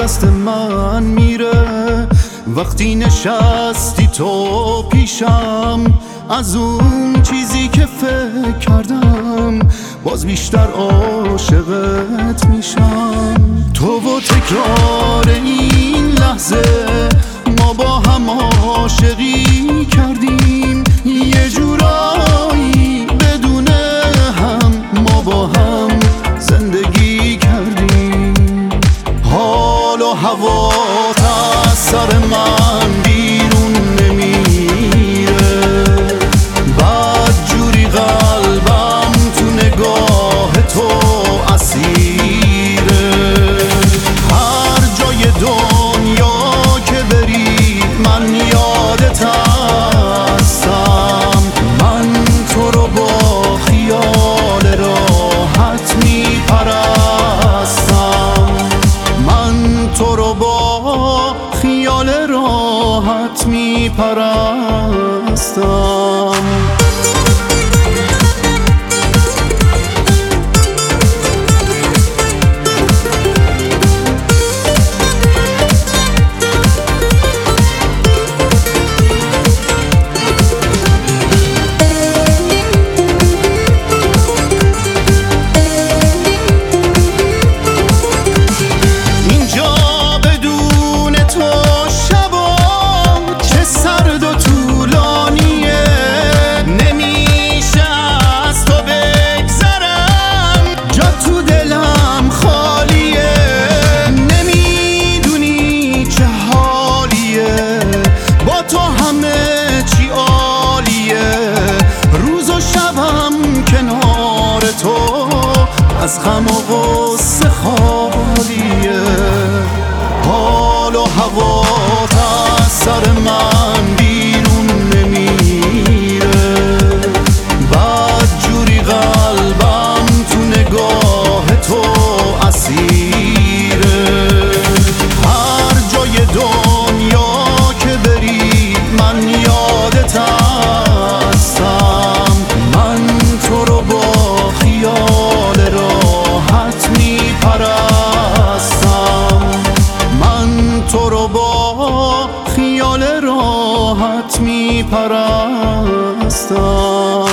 دست من میره وقتی نشستی تو پیشم. از اون چیزی که فکر کردم باز بیشتر عاشقت میشم. تو و تکرار این لحظه ما با هم عاشقی کردیم، یه جورایی بدون هم ما با هم زندگی کردیم. حال و هوات از سر من بیرون نمیره، بد جوری قلبم تو نگاه تو اسیره. هر جای دنیا که بری من یادت هستم، من تو رو با خیال راحت میپرستم، من تو رو با خیال راحت میپرستم. تو از غم و غصه خالیه. حال و هوات از سر من بیرون نمیره، بد جوری قلبم تو نگاه تو اسیره. هر جای دنیا که بری من یادت هستم، من تو رو با خیال راحت میپرستم، من تو رو با خیال راحت میپرستم.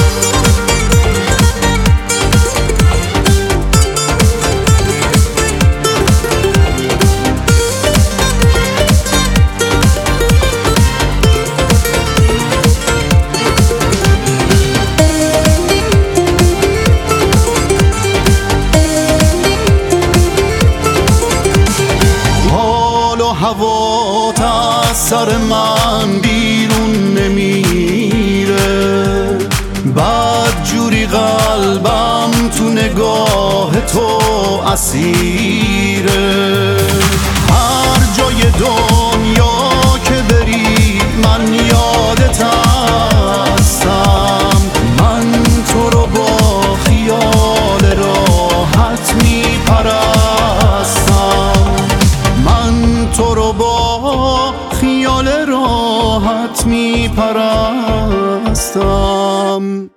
هوات از سر من بیرون نمیره، بد جوری قلبم تو نگاه تو اسیره. هر جای دنیا که بری من یادت هستم، من تو رو با خیال راحت میپرستم، من تو رو با خیال راحت میپرستم.